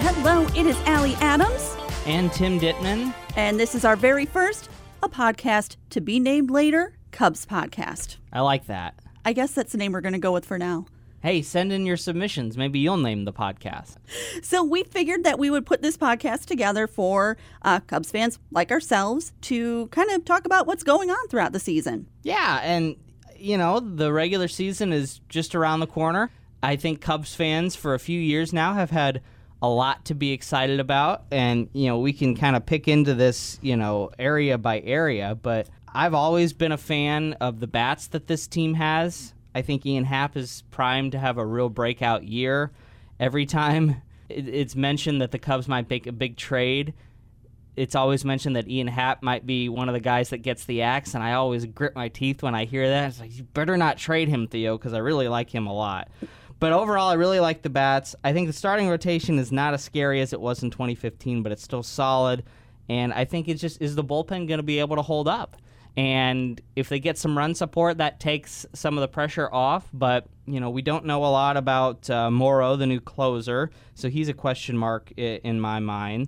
Hello, it is Allie Adams. And Tim Dittman. And this is our very first, a podcast to be named later, Cubs Podcast. I like that. I guess that's the name we're going to go with for now. Hey, send in your submissions. Maybe you'll name the podcast. So we figured that we would put this podcast together for Cubs fans like ourselves to kind of talk about what's going on throughout the season. Yeah, and, you know, the regular season is just around the corner. I think Cubs fans for a few years now have had a lot to be excited about, and, you know, we can kind of pick into this, you know, area by area, but I've always been a fan of the bats that this team has. I think Ian Happ is primed to have a real breakout year. Every time it's mentioned that the Cubs might make a big trade, it's always mentioned that Ian Happ might be one of the guys that gets the axe, and I always grit my teeth when I hear that. It's like, you better not trade him, Theo, because I really like him a lot. But overall, I really like the bats. I think the starting rotation is not as scary as it was in 2015, but it's still solid. And I think it's just, is the bullpen going to be able to hold up? And if they get some run support, that takes some of the pressure off. But, you know, we don't know a lot about Morrow, the new closer. So he's a question mark in my mind.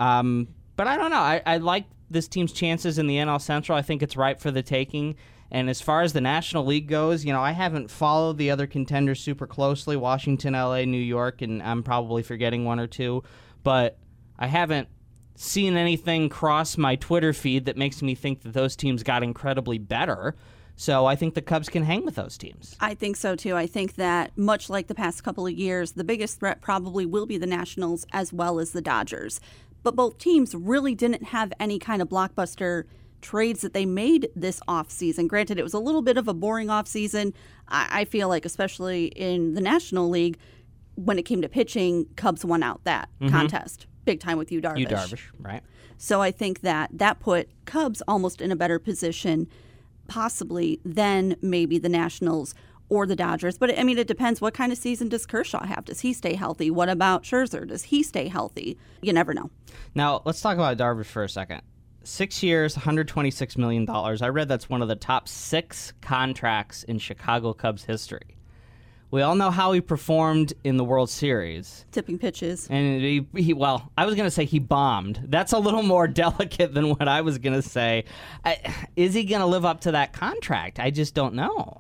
But I don't know. I like this team's chances in the NL Central. I think it's ripe for the taking. And as far as the National League goes, you know, I haven't followed the other contenders super closely, Washington, LA, New York, and I'm probably forgetting one or two. But I haven't seen anything cross my Twitter feed that makes me think that those teams got incredibly better. So I think the Cubs can hang with those teams. I think so, too. I think that, much like the past couple of years, the biggest threat probably will be the Nationals as well as the Dodgers. But both teams really didn't have any kind of blockbuster trades that they made this offseason. Granted, it was a little bit of a boring offseason. I feel like, especially in the National League, when it came to pitching, Cubs won out that contest big time with Yu Darvish. Yu Darvish, right. So I think that put Cubs almost in a better position, possibly, than maybe the Nationals or the Dodgers. But, I mean, it depends. What kind of season does Kershaw have? Does he stay healthy? What about Scherzer? Does he stay healthy? You never know. Now, let's talk about Darvish for a second. 6 years, $126 million. I read that's one of the top 6 contracts in Chicago Cubs history. We all know how he performed in the World Series. Tipping pitches. And well, I was going to say he bombed. That's a little more delicate than what I was going to say. Is he going to live up to that contract? I just don't know.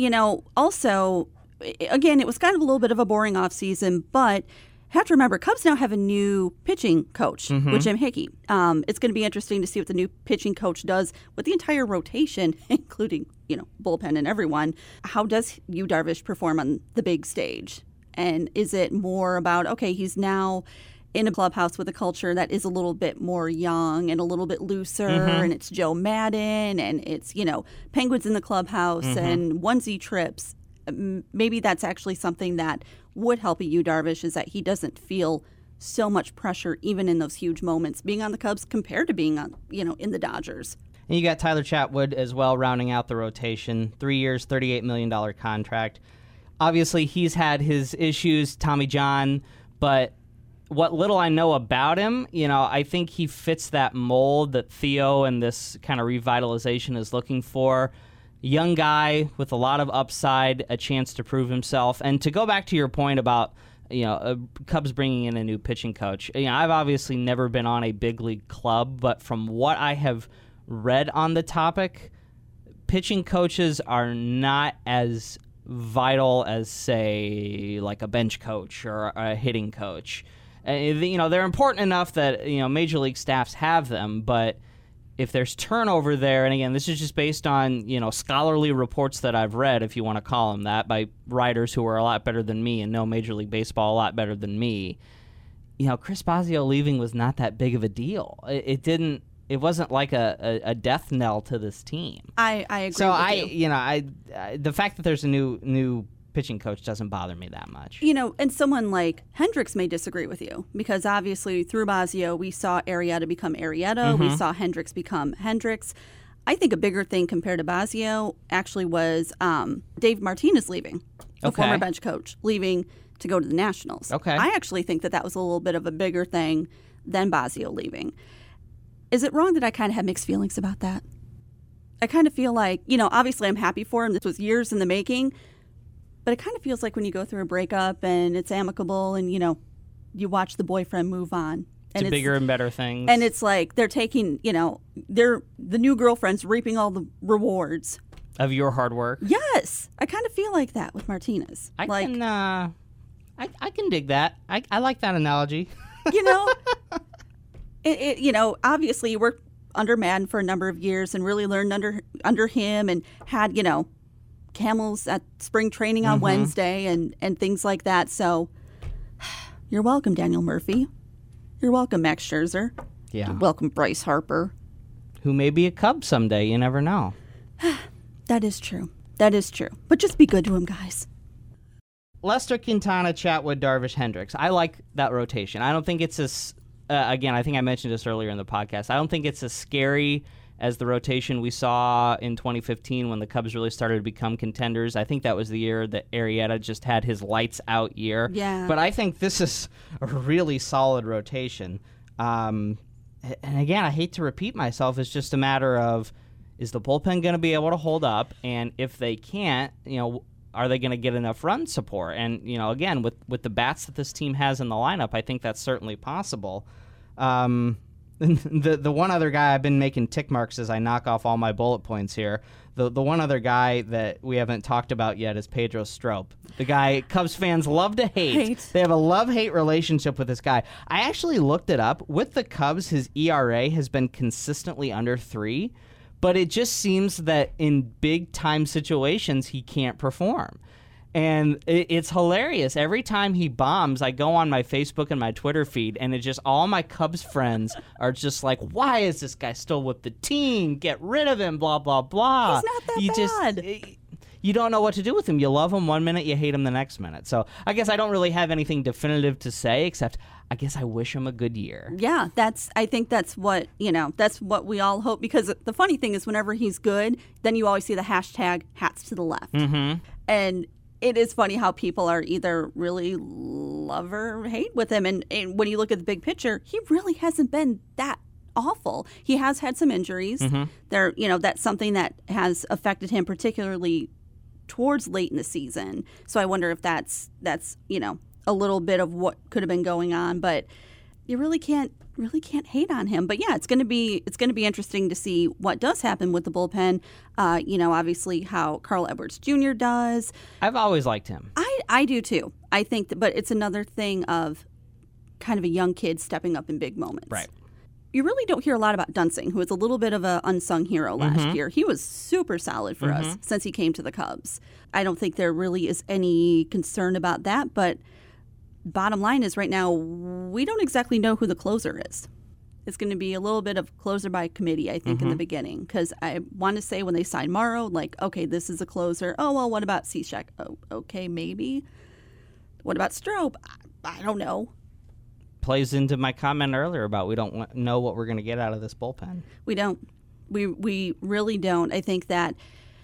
Also, again, it was kind of a little bit of a boring offseason, but have to remember, Cubs now have a new pitching coach with Jim Hickey. It's going to be interesting to see what the new pitching coach does with the entire rotation, including, bullpen and everyone. How does Yu Darvish perform on the big stage? And is it more about, okay, he's now in a clubhouse with a culture that is a little bit more young and a little bit looser, and it's Joe Madden, and it's, Penguins in the clubhouse and onesie trips. Maybe that's actually something that would help Yu Darvish, is that he doesn't feel so much pressure even in those huge moments being on the Cubs compared to being on, in the Dodgers. And you got Tyler Chatwood as well rounding out the rotation. 3 years, $38 million contract. Obviously, he's had his issues, Tommy John, but what little I know about him, I think he fits that mold that Theo and this kind of revitalization is looking for. Young guy with a lot of upside, a chance to prove himself. And to go back to your point about, Cubs bringing in a new pitching coach, I've obviously never been on a big league club, but from what I have read on the topic, pitching coaches are not as vital as, say, like a bench coach or a hitting coach. They're important enough that, major league staffs have them, but if there's turnover there, and again, this is just based on, scholarly reports that I've read, if you want to call them that, by writers who are a lot better than me and know Major League Baseball a lot better than me, Chris Bosio leaving was not that big of a deal. It wasn't like a death knell to this team. I agree so with you. The fact that there's a new pitching coach doesn't bother me that much. And someone like Hendricks may disagree with you, because obviously through Bosio, we saw Arrieta become Arrieta. We saw Hendricks become Hendricks. I think a bigger thing compared to Bosio actually was Dave Martinez leaving, the former bench coach, leaving to go to the Nationals. Okay. I actually think that was a little bit of a bigger thing than Bosio leaving. Is it wrong that I kind of have mixed feelings about that? I kind of feel like, obviously I'm happy for him. This was years in the making. But it kind of feels like when you go through a breakup and it's amicable and, you watch the boyfriend move on. And to bigger and better things. And it's like they're taking, the new girlfriend's reaping all the rewards. Of your hard work? Yes. I kind of feel like that with Martinez. I can dig that. I like that analogy. Obviously you worked under Madden for a number of years and really learned under him and had, camels at spring training on Wednesday and things like that. So you're welcome, Daniel Murphy. You're welcome, Max Scherzer. Yeah. You're welcome, Bryce Harper. Who may be a Cub someday. You never know. That is true. That is true. But just be good to him, guys. Lester Quintana, Chatwood, Darvish, Hendricks. I like that rotation. I don't think it's as, again, I think I mentioned this earlier in the podcast. I don't think it's as scary as the rotation we saw in 2015 when the Cubs really started to become contenders. I think that was the year that Arrieta just had his lights out year. Yeah. But I think this is a really solid rotation. And again, I hate to repeat myself. It's just a matter of, is the bullpen going to be able to hold up? And if they can't, are they going to get enough run support? And, again, with the bats that this team has in the lineup, I think that's certainly possible. The one other guy I've been making tick marks as I knock off all my bullet points here. The one other guy that we haven't talked about yet is Pedro Strop. The guy Cubs fans love to hate. They have a love-hate relationship with this guy. I actually looked it up. With the Cubs, his ERA has been consistently under 3, but it just seems that in big-time situations he can't perform. And it's hilarious. Every time he bombs, I go on my Facebook and my Twitter feed, and it's just all my Cubs friends are just like, why is this guy still with the team? Get rid of him, blah, blah, blah. He's not that bad. You don't know what to do with him. You love him one minute, you hate him the next minute. So I guess I don't really have anything definitive to say, except I guess I wish him a good year. Yeah, I think that's what, that's what we all hope. Because the funny thing is whenever he's good, then you always see the hashtag hats to the left. Mm-hmm. And it is funny how people are either really love or hate with him. And when you look at the big picture, he really hasn't been that awful. He has had some injuries. Mm-hmm. That's something that has affected him particularly towards late in the season. So I wonder if that's a little bit of what could have been going on. But you really can't hate on him. But yeah, it's going to be interesting to see what does happen with the bullpen. Obviously how Carl Edwards Jr. does. I've always liked him. I do too. I think but it's another thing of kind of a young kid stepping up in big moments. Right. You really don't hear a lot about Dunsing, who was a little bit of an unsung hero last year. He was super solid for us since he came to the Cubs. I don't think there really is any concern about that, but bottom line is right now we don't exactly know who the closer is. It's going to be a little bit of closer by committee, I think, in the beginning. Because I want to say when they signed Morrow, like, okay, this is a closer. Oh, well, what about Cishek? Oh, okay, maybe. What about Strop? I don't know. Plays into my comment earlier about we don't know what we're going to get out of this bullpen. We don't. We really don't. I think that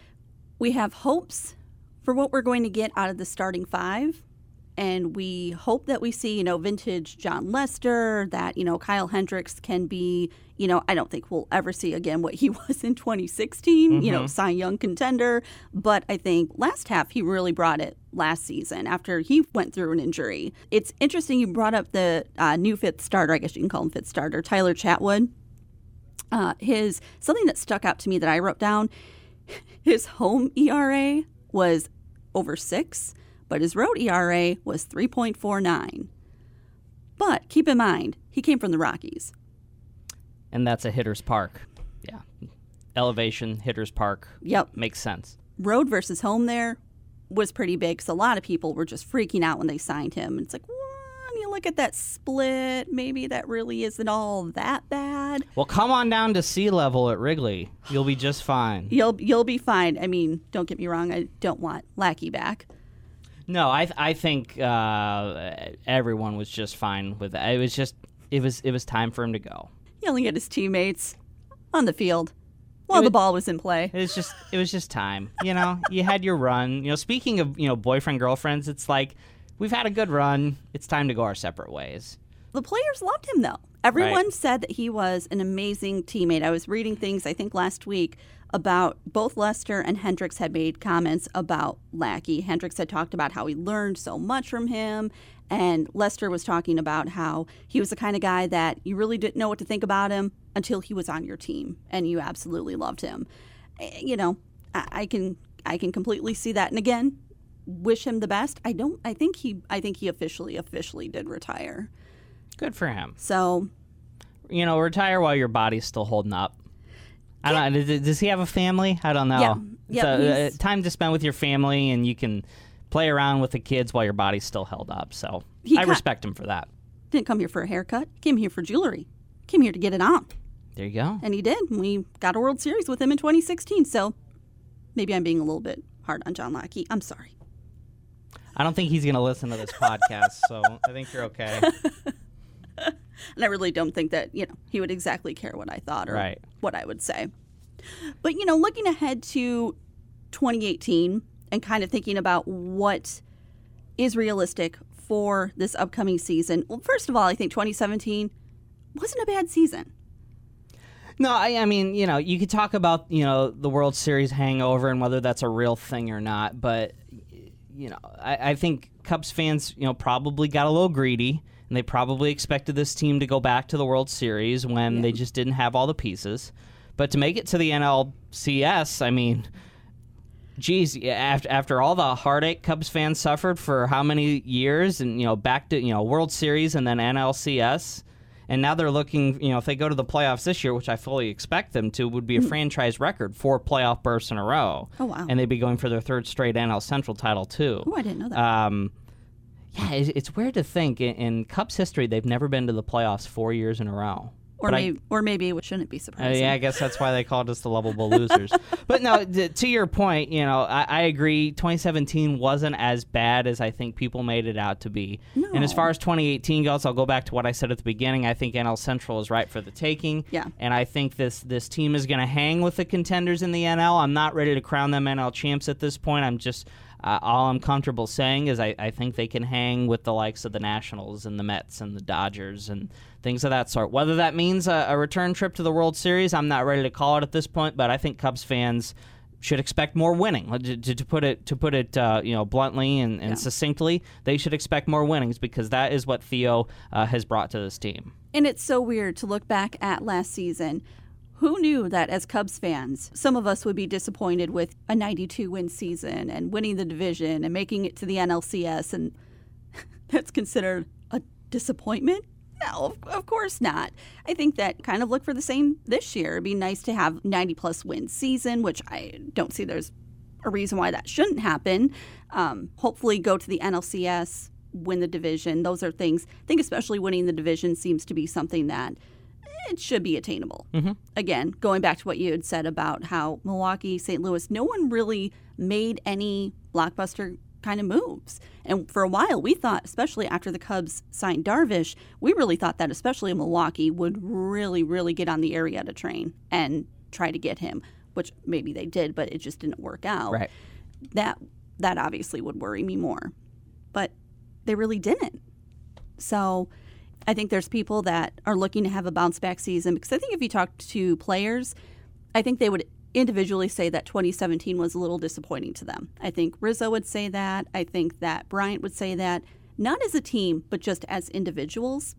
we have hopes for what we're going to get out of the starting 5. And we hope that we see, vintage John Lester, that, Kyle Hendricks can be, I don't think we'll ever see again what he was in 2016, Cy Young contender. But I think last half he really brought it last season after he went through an injury. It's interesting you brought up the new fifth starter, I guess you can call him fifth starter, Tyler Chatwood. Something that stuck out to me that I wrote down, his home ERA was over 6. But his road ERA was 3.49. But keep in mind, he came from the Rockies. And that's a hitter's park. Yeah. Elevation, hitter's park. Yep. Makes sense. Road versus home there was pretty big because a lot of people were just freaking out when they signed him. And it's like, when you look at that split, maybe that really isn't all that bad. Well, come on down to sea level at Wrigley. You'll be just fine. You'll be fine. I mean, don't get me wrong. I don't want Lackey back. No, I think everyone was just fine with that. It was time for him to go. Yelling at his teammates on the field while the ball was in play. It was just time. You had your run. Speaking of boyfriend girlfriends, it's like we've had a good run. It's time to go our separate ways. The players loved him though, Everyone said that he was an amazing teammate. I was reading things, I think last week, about both Lester and Hendricks had made comments about Lackey. Hendricks had talked about how he learned so much from him, and Lester was talking about how he was the kind of guy that you really didn't know what to think about him until he was on your team, and you absolutely loved him. You know, I can completely see that, and again, wish him the best. I think he officially did retire. Good for him. So, you know, retire while your body's still holding up. I don't know. Does he have a family? I don't know. Yeah. So, time to spend with your family, and you can play around with the kids while your body's still held up. So I respect him for that. Didn't come here for a haircut. Came here for jewelry. Came here to get it on. There you go. And he did. We got a World Series with him in 2016. So maybe I'm being a little bit hard on John Lackey. I'm sorry. I don't think he's going to listen to this podcast, so I think you're okay. And I really don't think that, he would exactly care what I thought or what I would say. But, looking ahead to 2018 and kind of thinking about what is realistic for this upcoming season. Well, first of all, I think 2017 wasn't a bad season. No, I mean, you could talk about, the World Series hangover and whether that's a real thing or not. But, I think Cubs fans, probably got a little greedy. And they probably expected this team to go back to the World Series when they just didn't have all the pieces. But to make it to the NLCS, I mean, geez, after all the heartache Cubs fans suffered for how many years, and back to World Series and then NLCS, and now they're looking, if they go to the playoffs this year, which I fully expect them to, would be a franchise record, 4 playoff berths in a row. Oh wow! And they'd be going for their 3rd straight NL Central title too. Oh, I didn't know that. Yeah, it's weird to think. In Cubs history, they've never been to the playoffs 4 years in a row. Or maybe it shouldn't be surprising. Yeah, I guess that's why they called us the lovable losers. But no, to your point, I agree. 2017 wasn't as bad as I think people made it out to be. No. And as far as 2018 goes, I'll go back to what I said at the beginning. I think NL Central is right for the taking. Yeah. And I think this team is going to hang with the contenders in the NL. I'm not ready to crown them NL champs at this point. I'm just... all I'm comfortable saying is I think they can hang with the likes of the Nationals and the Mets and the Dodgers and things of that sort. Whether that means a return trip to the World Series, I'm not ready to call it at this point, but I think Cubs fans should expect more winning. To put it bluntly and succinctly, they should expect more winnings because that is what Theo has brought to this team. And it's so weird to look back at last season. Who knew that as Cubs fans, some of us would be disappointed with a 92-win season and winning the division and making it to the NLCS, and that's considered a disappointment? No, of course not. I think that kind of look for the same this year. It'd be nice to have 90-plus win season, which I don't see there's a reason why that shouldn't happen. Hopefully go to the NLCS, win the division. Those are things. I think especially winning the division seems to be something that it should be attainable. Mm-hmm. Again, going back to what you had said about how Milwaukee, St. Louis, no one really made any blockbuster kind of moves. And for a while, we thought, especially after the Cubs signed Darvish, we really thought that especially Milwaukee would really, really get on the Arrieta train and try to get him, which maybe they did, but it just didn't work out. Right. That obviously would worry me more. But they really didn't. So I think there's people that are looking to have a bounce back season because I think if you talk to players, I think they would individually say that 2017 was a little disappointing to them. I think Rizzo would say that. I think that Bryant would say that, not as a team, but just as individuals.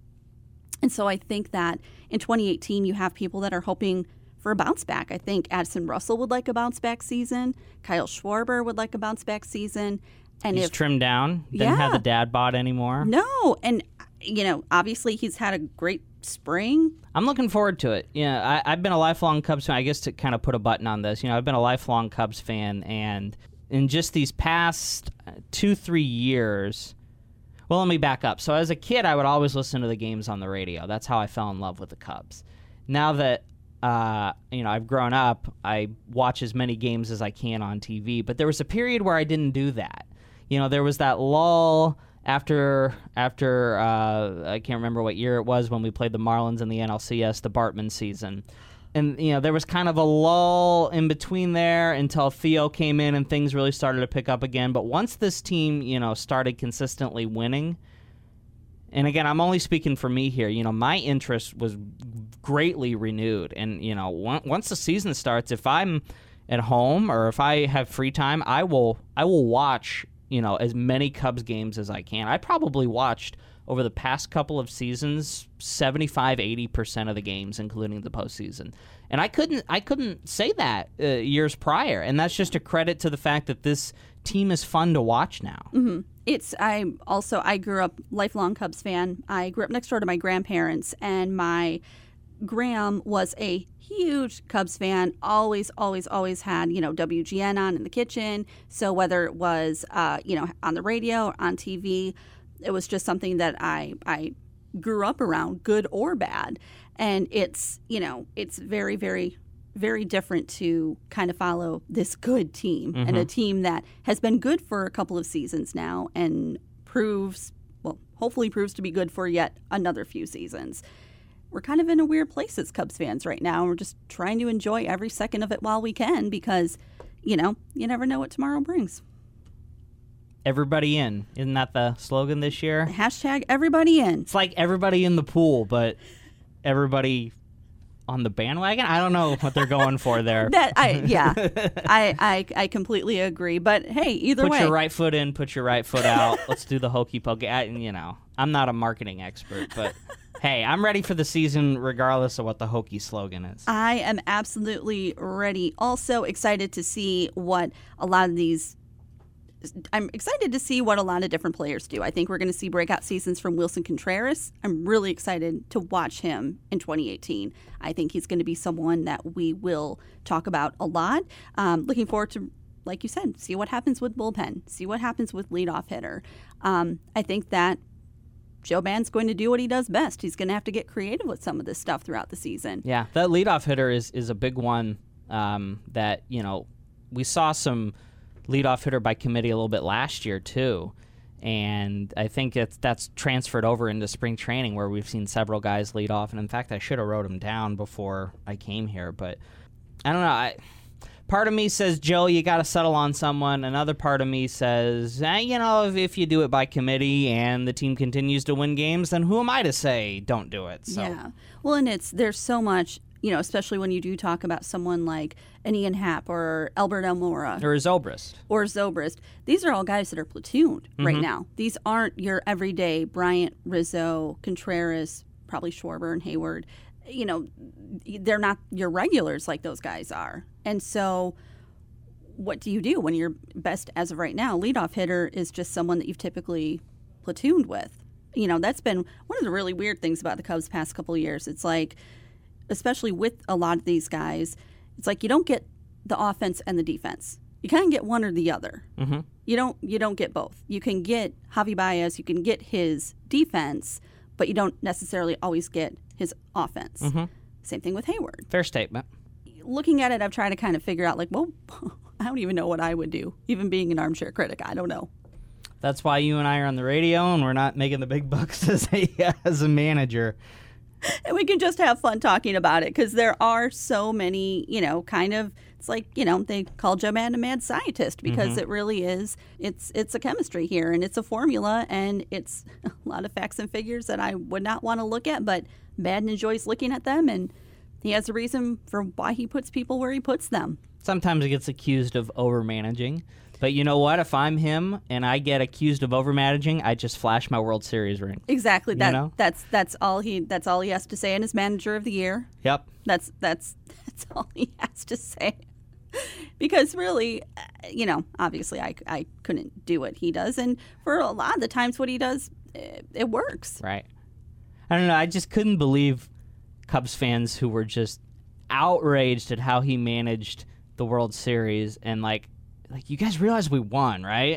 And so I think that in 2018, you have people that are hoping for a bounce back. I think Addison Russell would like a bounce back season. Kyle Schwarber would like a bounce back season. And he's trimmed down. Doesn't have the dad bod anymore. No. And, obviously he's had a great spring. I'm looking forward to it. I've been a lifelong Cubs fan. I guess to kind of put a button on this, I've been a lifelong Cubs fan. And in just these past 2-3 years, well, let me back up. So as a kid, I would always listen to the games on the radio. That's how I fell in love with the Cubs. Now that I've grown up, I watch as many games as I can on TV. But there was a period where I didn't do that. There was that lull after I can't remember what year it was when we played the Marlins in the NLCS, the Bartman season. And, there was kind of a lull in between there until Theo came in and things really started to pick up again. But once this team, started consistently winning, And again, I'm only speaking for me here. My interest was greatly renewed. And, once the season starts, if I'm at home or if I have free time, I will watch, as many Cubs games as I can. I probably watched over the past couple of seasons 75-80% of the games, including the postseason. And I couldn't say that years prior. And that's just a credit to the fact that this team is fun to watch now. Mm-hmm. I grew up lifelong Cubs fan. I grew up next door to my grandparents, and my Graham was a huge Cubs fan. Always had, WGN on in the kitchen. So whether it was, on the radio or on TV, it was just something that I grew up around, good or bad. And it's very, very, very different to kind of follow this good team and a team that has been good for a couple of seasons now and hopefully proves to be good for yet another few seasons. We're kind of in a weird place as Cubs fans right now. We're just trying to enjoy every second of it while we can because, you never know what tomorrow brings. Everybody in. Isn't that the slogan this year? Hashtag everybody in. It's like everybody in the pool, but everybody on the bandwagon? I don't know what they're going for there. I completely agree. But hey, either way. Put your right foot in, put your right foot out. Let's do the hokey pokey. I'm not a marketing expert, but hey, I'm ready for the season regardless of what the hokey slogan is. I am absolutely ready. Also excited to see what a lot of different players do. I think we're going to see breakout seasons from Wilson Contreras. I'm really excited to watch him in 2018. I think he's going to be someone that we will talk about a lot. Looking forward to, like you said, see what happens with bullpen, see what happens with leadoff hitter. I think that Joe Mann's going to do what he does best. He's going to have to get creative with some of this stuff throughout the season. Yeah, that leadoff hitter is a big one that, we saw some leadoff hitter by committee a little bit last year too, and I think that's transferred over into spring training where we've seen several guys lead off. And in fact, I should have wrote them down before I came here, but I don't know. Part of me says, Joe, you got to settle on someone. Another part of me says, if you do it by committee and the team continues to win games, then who am I to say don't do it? So. Yeah. Well, and there's so much. Especially when you do talk about someone like an Ian Happ or Albert Almora. Or Zobrist. These are all guys that are platooned right now. These aren't your everyday Bryant, Rizzo, Contreras, probably Schwarber and Hayward. They're not your regulars like those guys are. And so what do you do when your best, as of right now, leadoff hitter is just someone that you've typically platooned with? That's been one of the really weird things about the Cubs past couple of years. It's like, especially with a lot of these guys, it's like you don't get the offense and the defense. You kind of get one or the other. Mm-hmm. You don't get both. You can get Javi Baez, you can get his defense, but you don't necessarily always get his offense. Mm-hmm. Same thing with Hayward. Fair statement. Looking at it, I've tried to kind of figure out, I don't even know what I would do, even being an armchair critic. I don't know. That's why you and I are on the radio and we're not making the big bucks as a manager. And we can just have fun talking about it because there are so many, it's like, they call Joe Mann a mad scientist because it really is. It's a chemistry here and it's a formula and it's a lot of facts and figures that I would not want to look at, but Madden enjoys looking at them and he has a reason for why he puts people where he puts them. Sometimes he gets accused of over-managing. But you know what? If I'm him and I get accused of overmanaging, I just flash my World Series ring. Exactly. That's all he has to say in his Manager of the Year. Yep. That's all he has to say. Because really, obviously I couldn't do what he does, and for a lot of the times what he does, it works. Right. I don't know. I just couldn't believe Cubs fans who were just outraged at how he managed the World Series and like you guys realize we won, right?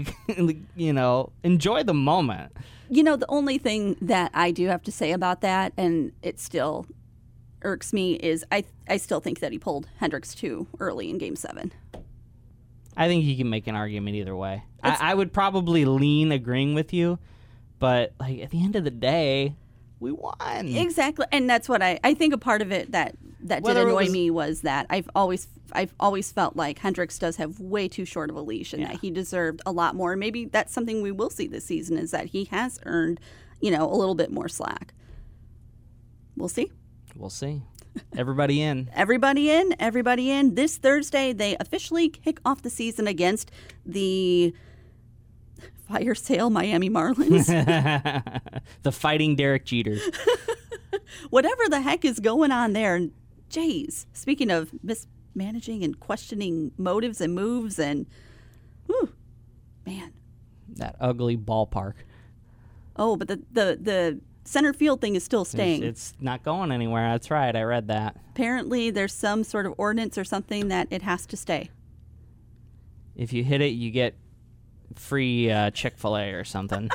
Enjoy the moment. The only thing that I do have to say about that, and it still irks me, is I still think that he pulled Hendricks too early in Game 7. I think you can make an argument either way. I would probably lean agreeing with you, but at the end of the day, we won. Exactly, and that's what I think a part of it that did annoy me was that I've always felt like Hendricks does have way too short of a leash and that he deserved a lot more. Maybe that's something we will see this season is that he has earned, a little bit more slack. We'll see. We'll see. Everybody in. Everybody in. Everybody in. This Thursday, they officially kick off the season against the fire sale Miami Marlins. The Fighting Derek Jeter. Whatever the heck is going on there. Jays, speaking of mismanaging and questioning motives and moves and, whew, man. That ugly ballpark. Oh, but the center field thing is still staying. It's not going anywhere. That's right. I read that. Apparently, there's some sort of ordinance or something that it has to stay. If you hit it, you get free Chick-fil-A or something.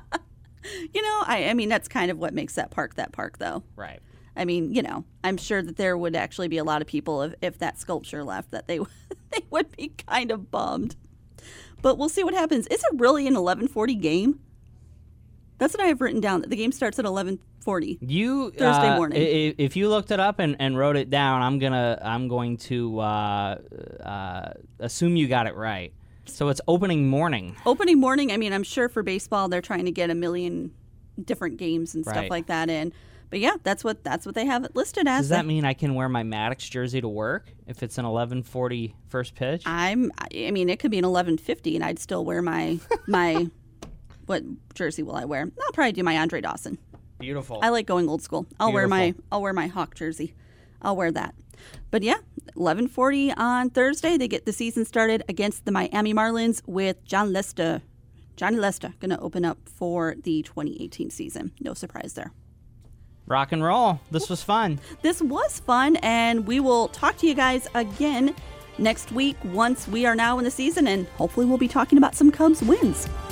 I mean, that's kind of what makes that park, though. Right. I mean, I'm sure that there would actually be a lot of people if that sculpture left that they would be kind of bummed. But we'll see what happens. Is it really an 11:40 game? That's what I have written down. The game starts at 11:40 Thursday morning. If you looked it up and wrote it down, I'm going to assume you got it right. So it's opening morning. Opening morning. I mean, I'm sure for baseball they're trying to get a million different games and stuff like that in. But yeah, that's what they have it listed as. Does that mean I can wear my Maddox jersey to work if it's an 11:40 first pitch? I mean, it could be an 11:50, and I'd still wear my what jersey will I wear? I'll probably do my Andre Dawson. Beautiful. I like going old school. I'll wear my Hawk jersey. I'll wear that. But yeah, 11:40 on Thursday, they get the season started against the Miami Marlins with Johnny Lester going to open up for the 2018 season. No surprise there. Rock and roll. This was fun. This was fun, and we will talk to you guys again next week once we are now in the season, and hopefully we'll be talking about some Cubs wins.